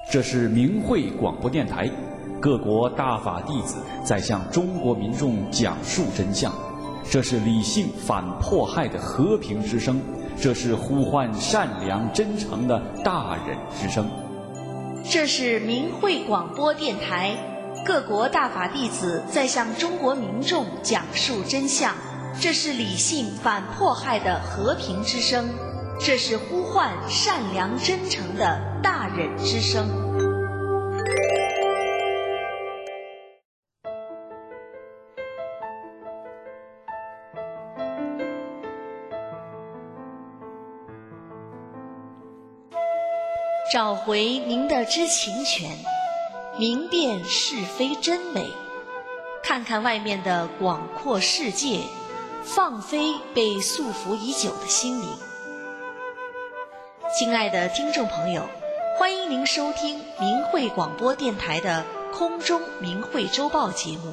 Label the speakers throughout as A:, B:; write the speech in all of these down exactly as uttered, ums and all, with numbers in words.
A: 这是明慧广播电台，各国大法弟子在向中国民众讲述真相。这是理性反迫害的和平之声，这是呼唤善良真诚的大忍之声。
B: 这是明慧广播电台，各国大法弟子在向中国民众讲述真相。这是理性反迫害的和平之声，这是呼唤善良真诚的大忍之声。找回您的知情权，明辨是非真伪，看看外面的广阔世界，放飞被束缚已久的心灵。亲爱的听众朋友，欢迎您收听明慧广播电台的空中明慧周报节目。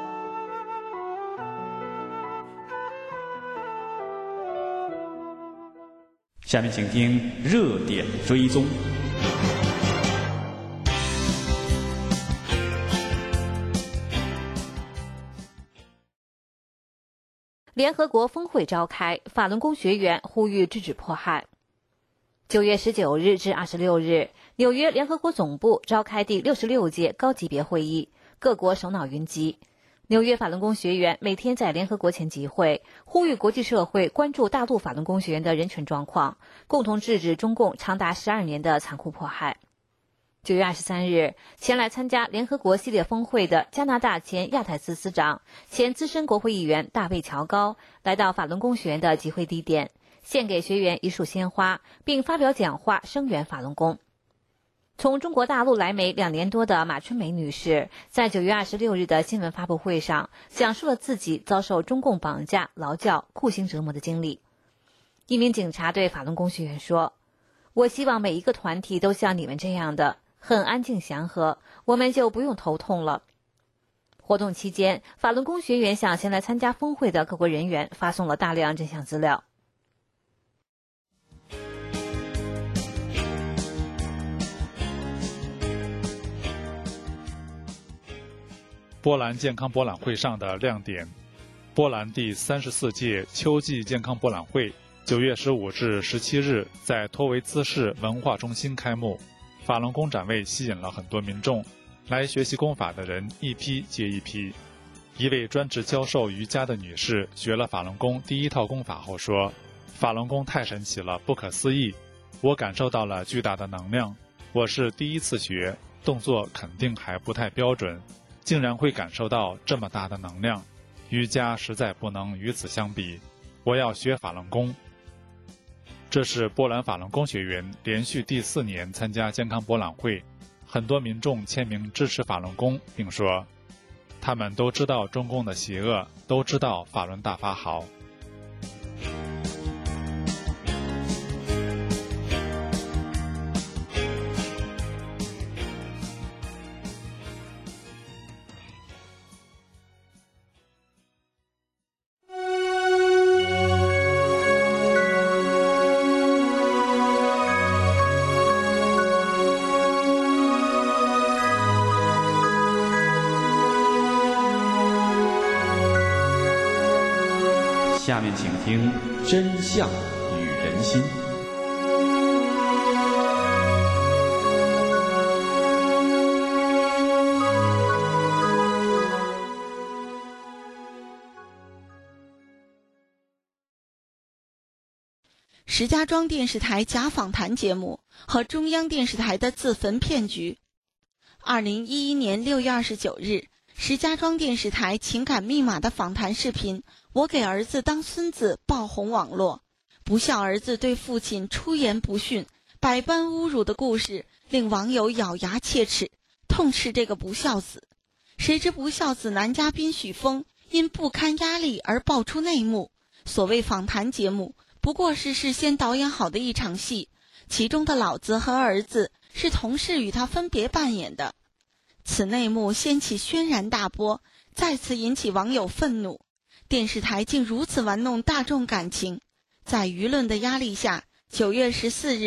A: 下面请听热点追踪。
C: 联合国峰会召开，法轮功学员呼吁制止迫害。九月十九日至二十六日，纽约联合国总部召开第六十六届高级别会议，各国首脑云集。纽约法轮功学员每天在联合国前集会，呼吁国际社会关注大陆法轮功学员的人权状况，共同制止中共长达十二年的残酷迫害。九月二十三日，前来参加联合国系列峰会的加拿大前亚太司司长、前资深国会议员大卫·乔高来到法轮功学员的集会地点，献给学员一束鲜花，并发表讲话声援法轮功。从中国大陆来美两年多的马春梅女士，在九月二十六日的新闻发布会上，讲述了自己遭受中共绑架、劳教、酷刑折磨的经历。一名警察对法轮功学员说：“我希望每一个团体都像你们这样的，很安静祥和，我们就不用头痛了。”活动期间，法轮功学员向前来参加峰会的各国人员发送了大量真相资料。
D: 波兰健康博览会上的亮点。波兰第三十四届秋季健康博览会九月十五至十七日在托维兹市文化中心开幕。法轮功展位吸引了很多民众，来学习功法的人一批接一批。一位专职教授瑜伽的女士学了法轮功第一套功法后说：“法轮功太神奇了，不可思议，我感受到了巨大的能量。我是第一次学，动作肯定还不太标准，竟然会感受到这么大的能量，瑜伽实在不能与此相比，我要学法轮功。”这是波兰法轮功学员连续第四年参加健康博览会，很多民众签名支持法轮功，并说他们都知道中共的邪恶，都知道法轮大法好。
A: 下面请听真相与人心。
E: 石家庄电视台假访谈节目和中央电视台的自焚骗局。二零一一年六月二十九日，石家庄电视台情感密码的访谈视频《我给儿子当孙子》爆红网络，不孝儿子对父亲出言不逊、百般侮辱的故事令网友咬牙切齿，痛斥这个不孝子。谁知不孝子男嘉宾许峰因不堪压力而爆出内幕，所谓访谈节目不过是事先导演好的一场戏，其中的老子和儿子是同事与他分别扮演的。此内幕掀起轩然大波，再次引起网友愤怒。电视台竟如此玩弄大众感情。在舆论的压力下，九月十四日，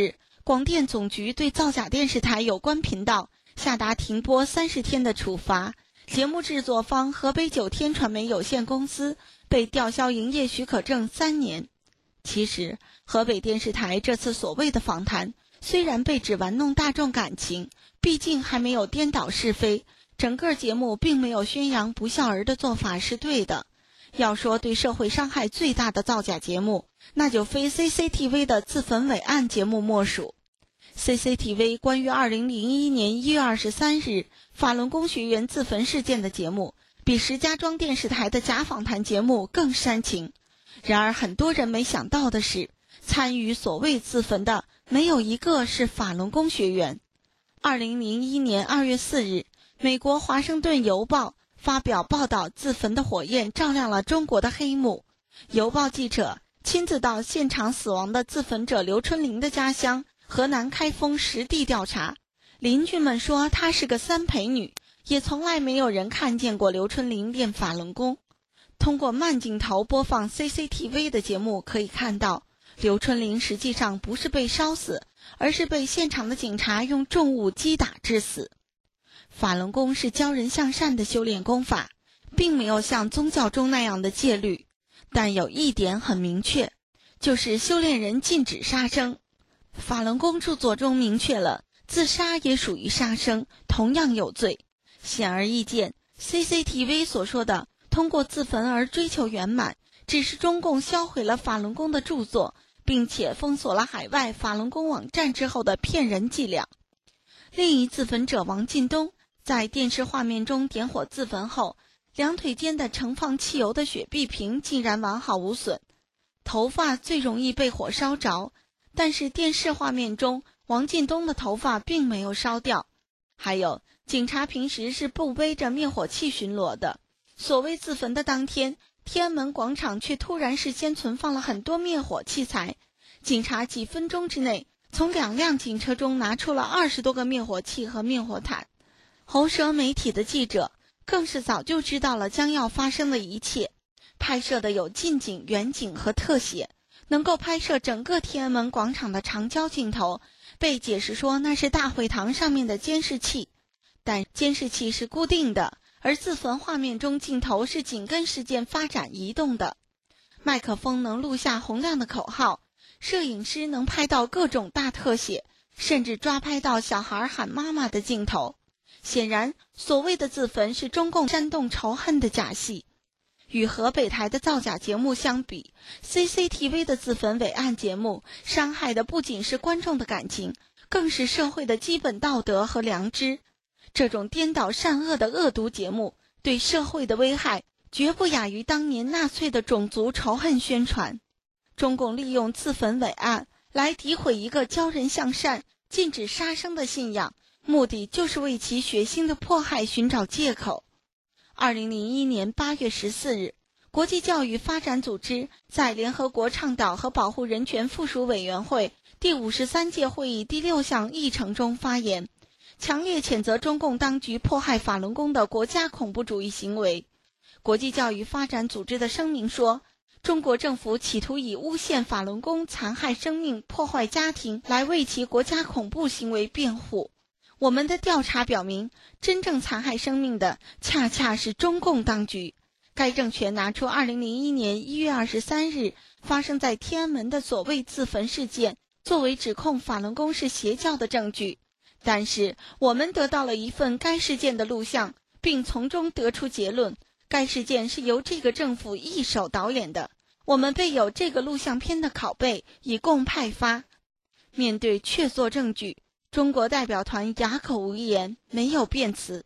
E: 广电总局对造假电视台有关频道下达停播三十天的处罚，节目制作方河北九天传媒有限公司被吊销营业许可证三年。其实，河北电视台这次所谓的访谈，虽然被指玩弄大众感情，毕竟还没有颠倒是非，整个节目并没有宣扬不孝儿的做法是对的。要说对社会伤害最大的造假节目，那就非 C C T V 的自焚伪案节目莫属。C C T V 关于二零零一年一月二十三日法轮功学员自焚事件的节目，比石家庄电视台的假访谈节目更煽情。然而很多人没想到的是，参与所谓自焚的没有一个是法轮功学员。二零零一年二月四日，美国华盛顿邮报发表报道，自焚的火焰照亮了中国的黑幕。邮报记者亲自到现场死亡的自焚者刘春玲的家乡河南开封实地调查，邻居们说她是个三陪女，也从来没有人看见过刘春玲练法轮功。通过慢镜头播放 C C T V 的节目可以看到，刘春玲实际上不是被烧死，而是被现场的警察用重物击打致死。法轮功是教人向善的修炼功法，并没有像宗教中那样的戒律，但有一点很明确，就是修炼人禁止杀生。法轮功著作中明确了，自杀也属于杀生，同样有罪。显而易见， C C T V 所说的通过自焚而追求圆满，只是中共销毁了法轮功的著作，并且封锁了海外法轮功网站之后的骗人伎俩。另一自焚者王进东在电视画面中点火自焚后，两腿间的盛放汽油的雪碧瓶竟然完好无损。头发最容易被火烧着，但是电视画面中王进东的头发并没有烧掉。还有，警察平时是不背着灭火器巡逻的，所谓自焚的当天，天安门广场却突然事先存放了很多灭火器材，警察几分钟之内从两辆警车中拿出了二十多个灭火器和灭火毯。喉舌媒体的记者更是早就知道了将要发生的一切，拍摄的有近景、远景和特写，能够拍摄整个天安门广场的长焦镜头，被解释说那是大会堂上面的监视器，但监视器是固定的，而自焚画面中镜头是紧跟事件发展移动的。麦克风能录下洪亮的口号，摄影师能拍到各种大特写，甚至抓拍到小孩喊妈妈的镜头。显然，所谓的自焚是中共煽动仇恨的假戏。与河北台的造假节目相比， C C T V 的自焚伪案节目伤害的不仅是观众的感情，更是社会的基本道德和良知。这种颠倒善恶的恶毒节目对社会的危害绝不亚于当年纳粹的种族仇恨宣传。中共利用自焚伪案来诋毁一个教人向善、禁止杀生的信仰，目的就是为其血腥的迫害寻找借口。二零零一年八月十四日，国际教育发展组织在联合国倡导和保护人权附属委员会第五十三届会议第六项议程中发言，强烈谴责中共当局迫害法轮功的国家恐怖主义行为。国际教育发展组织的声明说，中国政府企图以诬陷法轮功残害生命、破坏家庭来为其国家恐怖行为辩护。我们的调查表明，真正残害生命的恰恰是中共当局。该政权拿出二零零一年一月二十三日发生在天安门的所谓自焚事件作为指控法轮功是邪教的证据。但是我们得到了一份该事件的录像，并从中得出结论，该事件是由这个政府一手导演的。我们备有这个录像片的拷贝，以供派发。面对确凿证据，中国代表团哑口无言，没有辩词。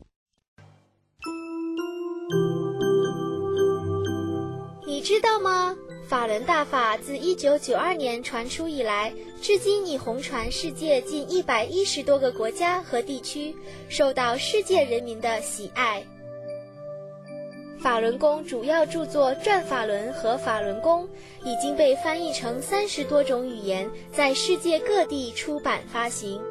F: 你知道吗？法轮大法自一九九二年传出以来，至今已红传世界近一百一十多个国家和地区，受到世界人民的喜爱。法轮功主要著作《转法轮》和《法轮功》已经被翻译成三十多种语言，在世界各地出版发行。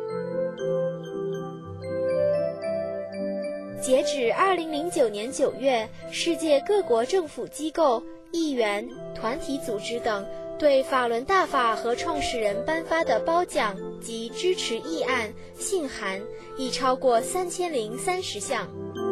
F: 截止二零零九年九月，世界各国政府机构、议员、团体组织等对法轮大法和创始人颁发的褒奖及支持议案、信函已超过三千零三十项。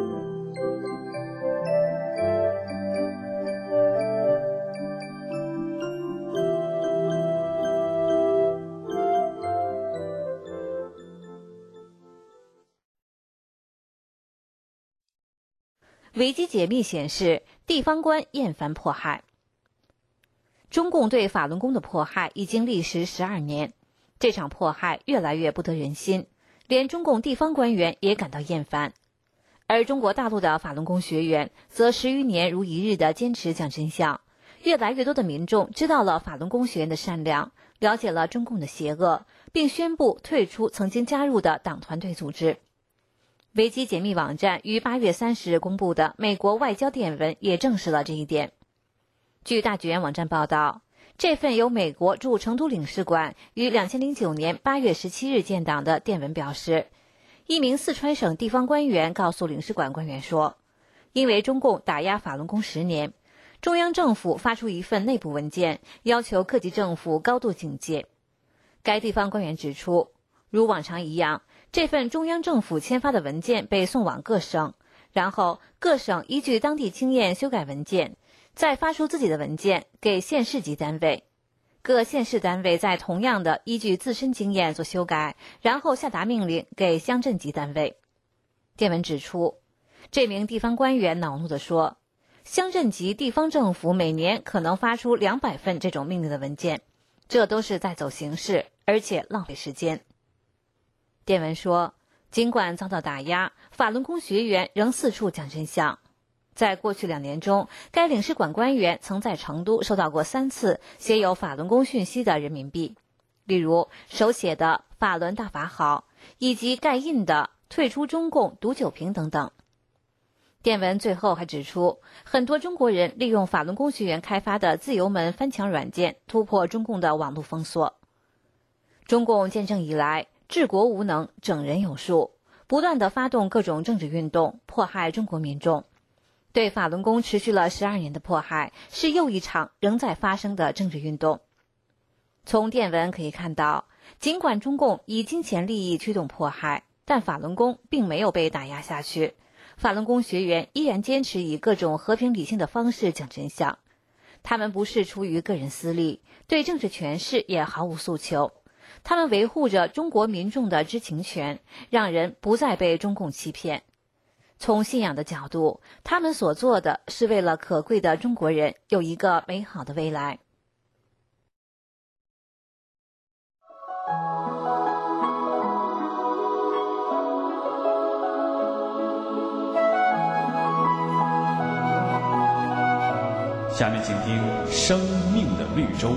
C: 维基解密显示，地方官厌烦迫害。中共对法轮功的迫害已经历时十二年，这场迫害越来越不得人心，连中共地方官员也感到厌烦。而中国大陆的法轮功学员则十余年如一日地坚持讲真相，越来越多的民众知道了法轮功学员的善良，了解了中共的邪恶，并宣布退出曾经加入的党团队组织。维基解密网站于八月三十日公布的美国外交电文也证实了这一点。据大纪元网站报道，这份由美国驻成都领事馆于二零零九年八月十七日建档的电文表示，一名四川省地方官员告诉领事馆官员说，因为中共打压法轮功十年，中央政府发出一份内部文件，要求各级政府高度警戒。该地方官员指出，如往常一样，这份中央政府签发的文件被送往各省，然后各省依据当地经验修改文件，再发出自己的文件给县市级单位。各县市单位再同样的依据自身经验做修改，然后下达命令给乡镇级单位。电文指出，这名地方官员恼怒地说，乡镇级地方政府每年可能发出两百份这种命令的文件，这都是在走形式，而且浪费时间。电文说，尽管遭到打压，法轮功学员仍四处讲真相。在过去两年中，该领事馆官员曾在成都收到过三次写有法轮功讯息的人民币，例如手写的“法轮大法好”以及盖印的“退出中共毒酒瓶”等等。电文最后还指出，很多中国人利用法轮功学员开发的自由门翻墙软件突破中共的网络封锁。中共建政以来，治国无能，整人有术，不断地发动各种政治运动，迫害中国民众。对法轮功持续了十二年的迫害，是又一场仍在发生的政治运动。从电文可以看到，尽管中共以金钱利益驱动迫害，但法轮功并没有被打压下去。法轮功学员依然坚持以各种和平理性的方式讲真相，他们不是出于个人私利，对政治权势也毫无诉求。他们维护着中国民众的知情权，让人不再被中共欺骗。从信仰的角度，他们所做的是为了可贵的中国人有一个美好的未来。
A: 下面请听《生命的绿洲》。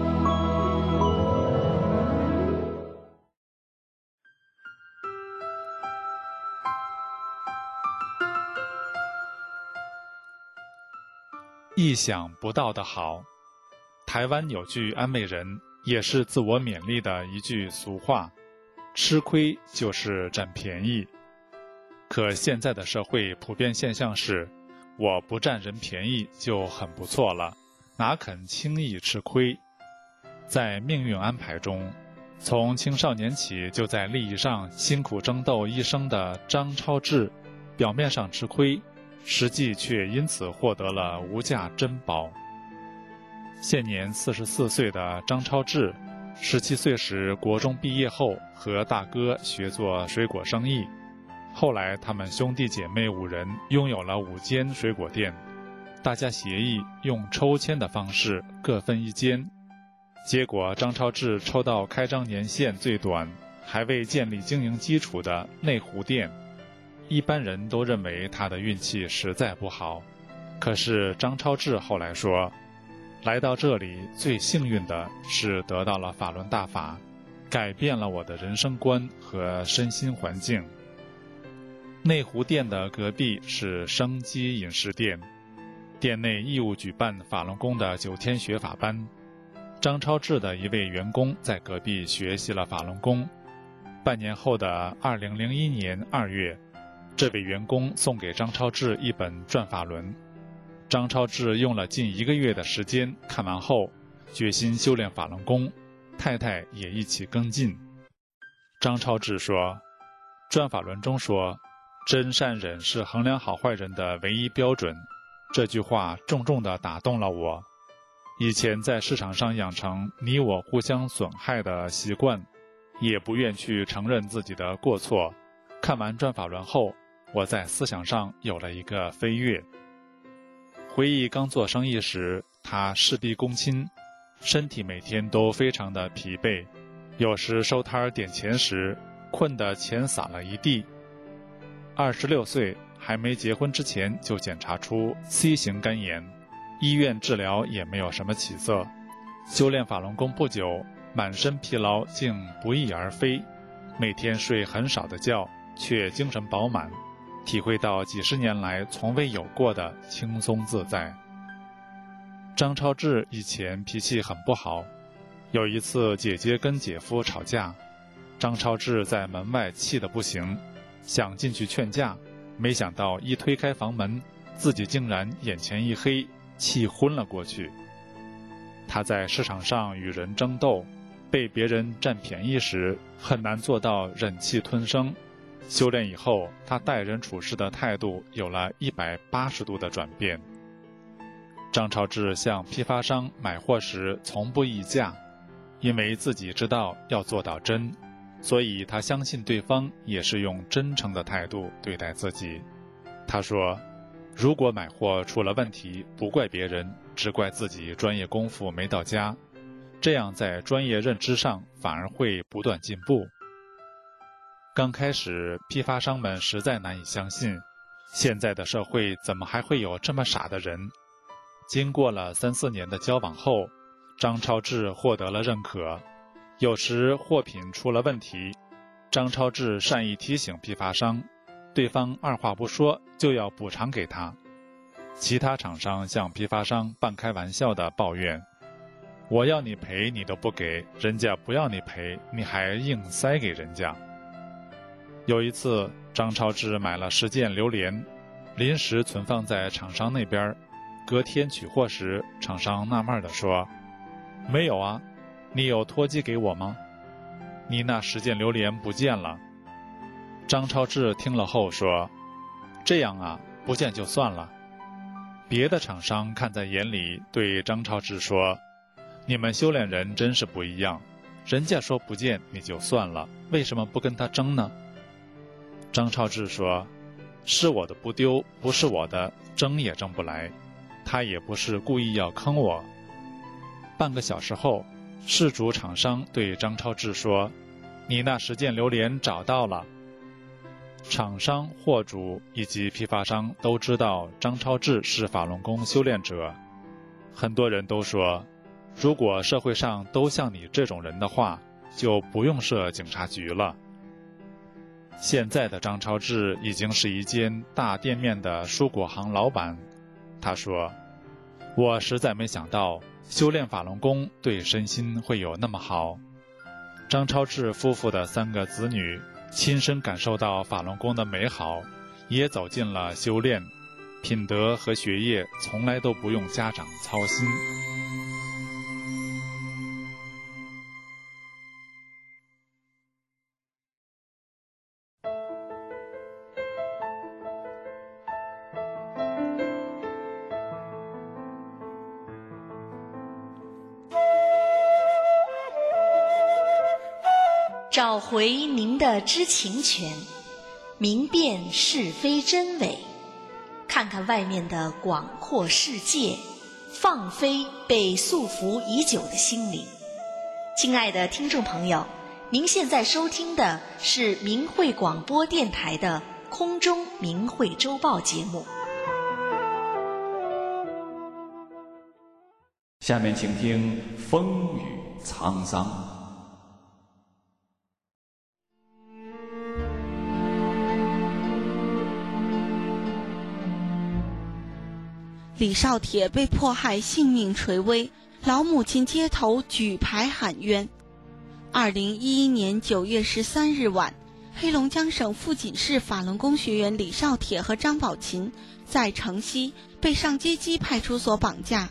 D: 意想不到的好。台湾有句安慰人，也是自我勉励的一句俗话，吃亏就是占便宜。可现在的社会普遍现象是，我不占人便宜就很不错了，哪肯轻易吃亏。在命运安排中，从青少年起就在利益上辛苦争斗一生的张超志，表面上吃亏，实际却因此获得了无价珍宝。现年四十四岁的张超志，十七岁时国中毕业后和大哥学做水果生意，后来他们兄弟姐妹五人拥有了五间水果店，大家协议用抽签的方式各分一间。结果张超志抽到开张年限最短，还未建立经营基础的内湖店。一般人都认为他的运气实在不好，可是张超志后来说，来到这里最幸运的是得到了法轮大法，改变了我的人生观和身心环境。内湖店的隔壁是生机饮食店，店内义务举办法轮功的九天学法班。张超志的一位员工在隔壁学习了法轮功。半年后的二零零一年二月，这位员工送给张超志一本转法轮。张超志用了近一个月的时间看完后， 决心修炼法轮功，太太也一起跟进。张超志说，转法轮中说，真善忍是衡量好坏人的唯一标准，这句话重重地打动了我。以前在市场上养成你我互相损害的习惯，也不愿去承认自己的过错。看完转法轮后，我在思想上有了一个飞跃。回忆刚做生意时，他事必躬亲，身体每天都非常的疲惫，有时收摊点钱时，困得钱洒了一地。二十六岁还没结婚之前就检查出 C 型肝炎，医院治疗也没有什么起色。修炼法轮功不久，满身疲劳竟不翼而飞，每天睡很少的觉，却精神饱满，体会到几十年来从未有过的轻松自在。张超志以前脾气很不好，有一次姐姐跟姐夫吵架，张超志在门外气得不行，想进去劝架，没想到一推开房门，自己竟然眼前一黑，气昏了过去。他在市场上与人争斗，被别人占便宜时，很难做到忍气吞声。修炼以后，他待人处事的态度有了一百八十度的转变。张超志向批发商买货时从不议价，因为自己知道要做到真，所以他相信对方也是用真诚的态度对待自己。他说，如果买货出了问题，不怪别人，只怪自己专业功夫没到家，这样在专业认知上反而会不断进步。刚开始，批发商们实在难以相信，现在的社会怎么还会有这么傻的人？经过了三四年的交往后，张超志获得了认可。有时货品出了问题，张超志善意提醒批发商，对方二话不说就要补偿给他。其他厂商向批发商半开玩笑地抱怨，我要你赔你都不给，人家不要你赔你还硬塞给人家。有一次，张超志买了十件榴莲，临时存放在厂商那边，隔天取货时，厂商纳闷地说，没有啊，你有托寄给我吗？你那十件榴莲不见了。张超志听了后说，这样啊，不见就算了。别的厂商看在眼里，对张超志说，你们修炼人真是不一样，人家说不见你就算了，为什么不跟他争呢？张超志说，是我的不丢，不是我的，争也争不来，他也不是故意要坑我。半个小时后，事主厂商对张超志说，你那十件榴莲找到了。厂商、货主以及批发商都知道张超志是法轮功修炼者，很多人都说，如果社会上都像你这种人的话，就不用设警察局了。现在的张超志已经是一间大店面的蔬果行老板。他说，我实在没想到修炼法轮功对身心会有那么好。张超志夫妇的三个子女亲身感受到法轮功的美好，也走进了修炼，品德和学业从来都不用家长操心。
B: 找回您的知情权，明辨是非真伪，看看外面的广阔世界，放飞被束缚已久的心灵。亲爱的听众朋友，您现在收听的是明慧广播电台的空中明慧周报节目。
A: 下面请听风雨沧桑。
E: 李少铁被迫害，性命垂危，老母亲街头举牌喊冤。二零一一年九月十三日晚，黑龙江省富锦市法轮功学员李少铁和张宝琴在城西被上街机派出所绑架，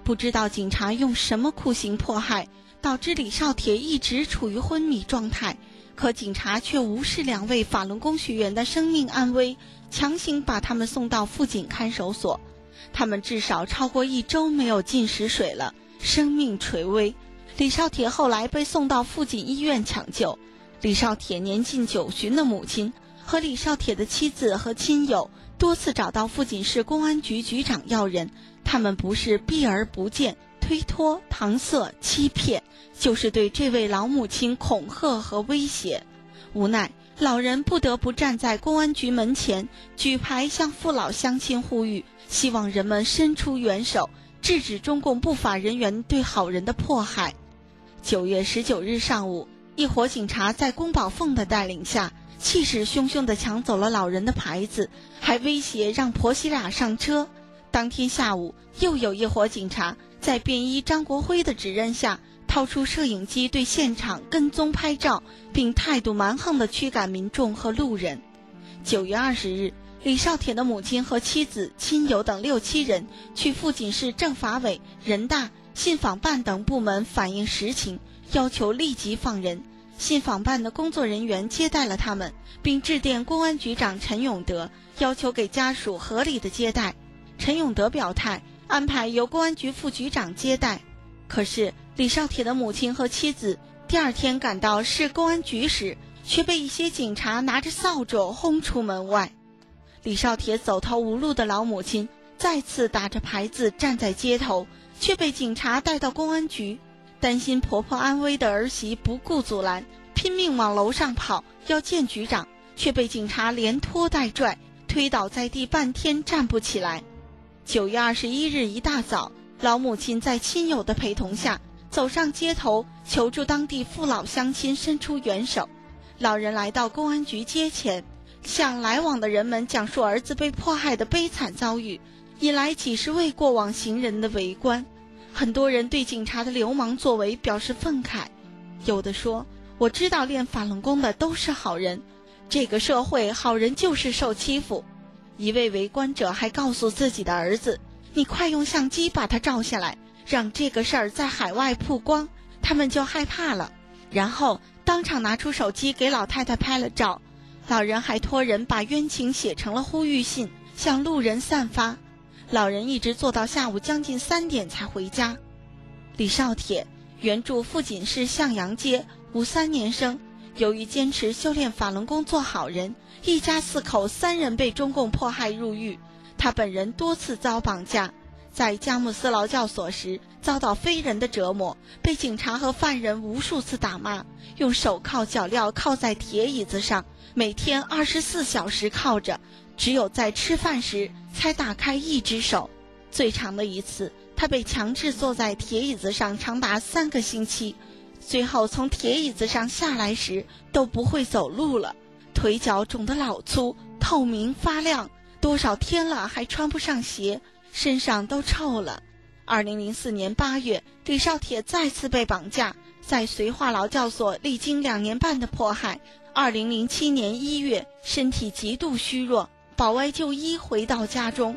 E: 不知道警察用什么酷刑迫害，导致李少铁一直处于昏迷状态，可警察却无视两位法轮功学员的生命安危，强行把他们送到妇警看守所。他们至少超过一周没有进食水了，生命垂危。李少铁后来被送到妇警医院抢救。李少铁年近九旬的母亲和李少铁的妻子和亲友多次找到富锦市公安局局长要人，他们不是避而不见、推脱、搪塞、欺骗，就是对这位老母亲恐吓和威胁。无奈老人不得不站在公安局门前，举牌向父老乡亲呼吁，希望人们伸出援手，制止中共不法人员对好人的迫害。九月十九日上午，一伙警察在龚宝凤的带领下，气势汹汹地抢走了老人的牌子，还威胁让婆媳俩上车。当天下午，又有一伙警察在便衣张国辉的指认下，掏出摄影机对现场跟踪拍照，并态度蛮横地驱赶民众和路人。九月二十日，李少铁的母亲和妻子、亲友等六七人去富锦市政法委、人大、信访办等部门反映实情，要求立即放人。信访办的工作人员接待了他们，并致电公安局长陈永德，要求给家属合理的接待。陈永德表态安排由公安局副局长接待。可是李少铁的母亲和妻子第二天赶到市公安局时，却被一些警察拿着扫帚轰出门外。李少铁走投无路的老母亲再次打着牌子站在街头，却被警察带到公安局。担心婆婆安危的儿媳不顾阻拦，拼命往楼上跑，要见局长，却被警察连拖带拽，推倒在地，半天站不起来。九月二十一日一大早，老母亲在亲友的陪同下走上街头，求助当地父老乡亲伸出援手。老人来到公安局接钱，向来往的人们讲述儿子被迫害的悲惨遭遇，引来几十位过往行人的围观。很多人对警察的流氓作为表示愤慨，有的说，我知道练法轮功的都是好人，这个社会好人就是受欺负。一位围观者还告诉自己的儿子，你快用相机把他照下来，让这个事儿在海外曝光，他们就害怕了。然后当场拿出手机给老太太拍了照。老人还托人把冤情写成了呼吁信，向路人散发。老人一直坐到下午将近三点才回家。李少铁原住富锦市向阳街，五三年生。由于坚持修炼法轮功做好人，一家四口三人被中共迫害入狱。他本人多次遭绑架，在佳木斯劳教所时遭到非人的折磨，被警察和犯人无数次打骂，用手铐脚镣铐在铁椅子上，每天二十四小时铐着，只有在吃饭时才打开一只手。最长的一次，他被强制坐在铁椅子上长达三个星期，最后从铁椅子上下来时都不会走路了，腿脚肿得老粗，透明发亮，多少天了还穿不上鞋，身上都臭了。二零零四年八月，李少铁再次被绑架，在绥化劳教所历经两年半的迫害。二零零七年一月，身体极度虚弱，保外就医回到家中。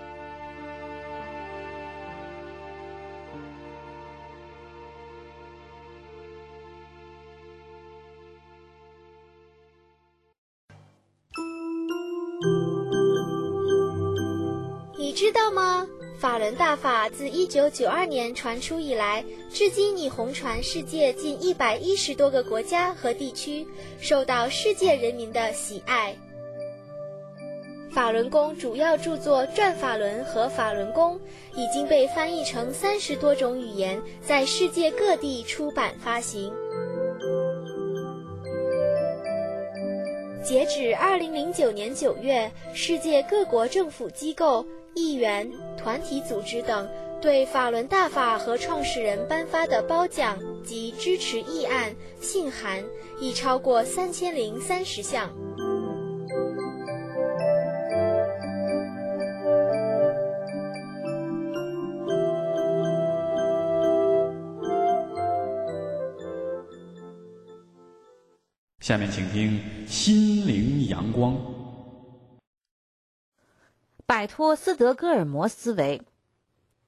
F: 你知道吗？法轮大法自一九九二年传出以来，至今已红传世界近一百一十多个国家和地区，受到世界人民的喜爱。法轮功主要著作《转法轮》和《法轮功》已经被翻译成三十多种语言，在世界各地出版发行。截止二零零九年九月，世界各国政府机构、议员、团体组织等对法轮大法和创始人颁发的褒奖及支持议案、信函已超过三千零三十项。
A: 下面请听《心灵阳光》。
C: 摆脱斯德哥尔摩思维。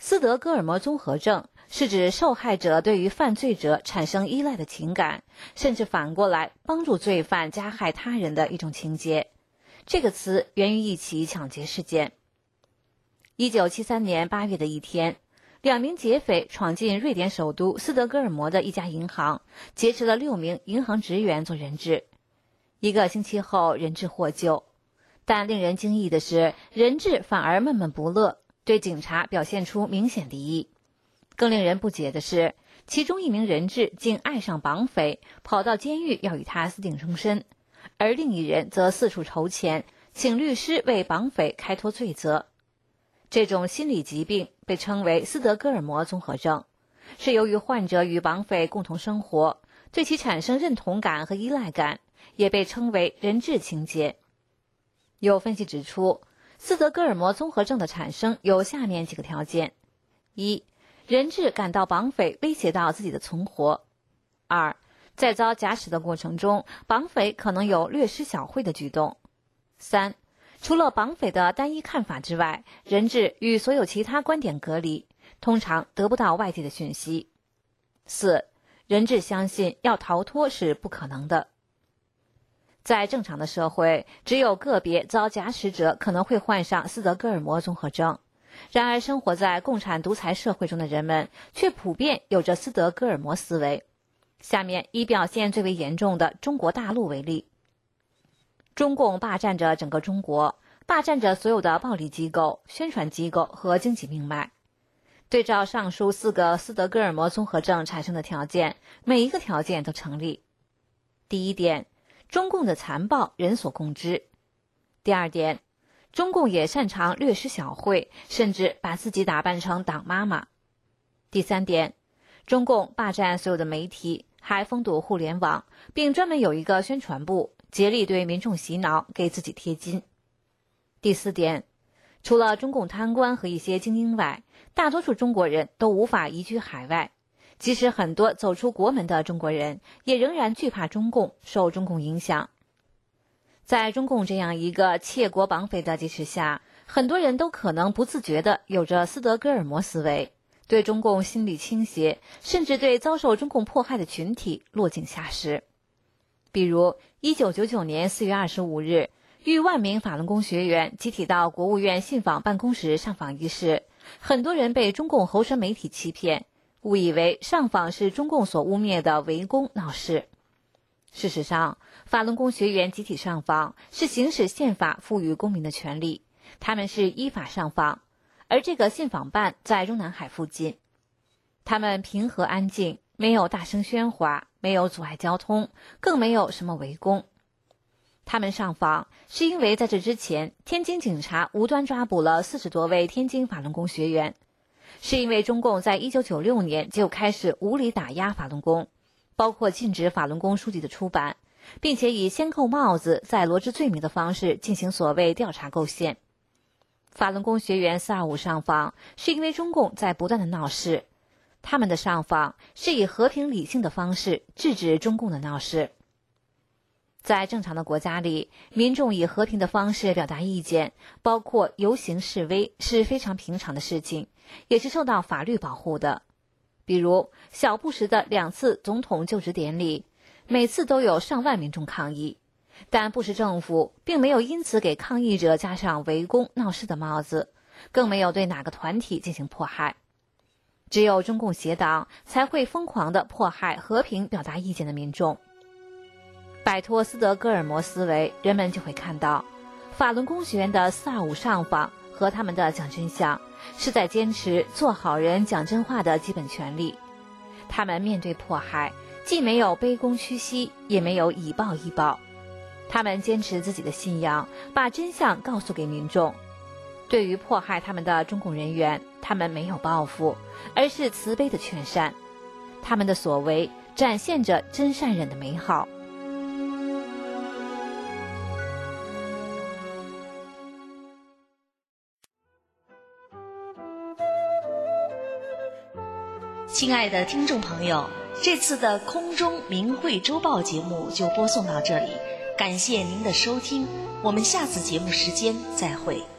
C: 斯德哥尔摩综合症是指受害者对于犯罪者产生依赖的情感，甚至反过来帮助罪犯加害他人的一种情节。这个词源于一起抢劫事件。一九七三年八月的一天，两名劫匪闯进瑞典首都斯德哥尔摩的一家银行，劫持了六名银行职员做人质。一个星期后，人质获救。但令人惊异的是，人质反而闷闷不乐，对警察表现出明显敌意。更令人不解的是，其中一名人质竟爱上绑匪，跑到监狱要与他私定终身，而另一人则四处筹钱，请律师为绑匪开脱罪责。这种心理疾病被称为斯德哥尔摩综合症，是由于患者与绑匪共同生活，对其产生认同感和依赖感，也被称为人质情节。有分析指出，斯德哥尔摩综合症的产生有下面几个条件：一、人质感到绑匪威胁到自己的存活；二、在遭假使的过程中，绑匪可能有略施小惠的举动；三、除了绑匪的单一看法之外，人质与所有其他观点隔离，通常得不到外界的讯息；四、人质相信要逃脱是不可能的。在正常的社会，只有个别遭假使者可能会患上斯德哥尔摩综合症。然而，生活在共产独裁社会中的人们却普遍有着斯德哥尔摩思维。下面以表现最为严重的中国大陆为例。中共霸占着整个中国，霸占着所有的暴力机构、宣传机构和经济命脉。对照上述四个斯德哥尔摩综合症产生的条件，每一个条件都成立。第一点，中共的残暴人所共知。第二点，中共也擅长略施小惠，甚至把自己打扮成党妈妈。第三点，中共霸占所有的媒体，还封堵互联网，并专门有一个宣传部，竭力对民众洗脑，给自己贴金。第四点，除了中共贪官和一些精英外，大多数中国人都无法移居海外。即使很多走出国门的中国人，也仍然惧怕中共，受中共影响。在中共这样一个窃国绑匪的劫持下，很多人都可能不自觉地有着斯德哥尔摩思维，对中共心理倾斜，甚至对遭受中共迫害的群体落井下石。比如一九九九年四月二十五日，逾万名法轮功学员集体到国务院信访办公室上访一事，很多人被中共喉舌媒体欺骗，误以为上访是中共所污蔑的围攻闹事。事实上，法轮功学员集体上访是行使宪法赋予公民的权利，他们是依法上访，而这个信访办在中南海附近。他们平和安静，没有大声喧哗，没有阻碍交通，更没有什么围攻。他们上访是因为在这之前，天津警察无端抓捕了四十多位天津法轮功学员，是因为中共在一九九六年就开始无理打压法轮功，包括禁止法轮功书籍的出版，并且以先扣帽子再罗织罪名的方式进行所谓调查构陷。法轮功学员四二五上访是因为中共在不断的闹事，他们的上访是以和平理性的方式制止中共的闹事。在正常的国家里，民众以和平的方式表达意见，包括游行示威，是非常平常的事情，也是受到法律保护的。比如小布什的两次总统就职典礼，每次都有上万民众抗议，但布什政府并没有因此给抗议者加上围攻闹事的帽子，更没有对哪个团体进行迫害。只有中共邪党才会疯狂地迫害和平表达意见的民众。摆脱斯德哥尔摩思维，人们就会看到法轮功学员的四二五上访和他们的讲真相，是在坚持做好人讲真话的基本权利。他们面对迫害，既没有卑躬屈膝，也没有以暴易暴，他们坚持自己的信仰，把真相告诉给民众。对于迫害他们的中共人员，他们没有报复，而是慈悲的劝善。他们的所为展现着真善忍的美好。
B: 亲爱的听众朋友，这次的空中明慧周报节目就播送到这里，感谢您的收听，我们下次节目时间再会。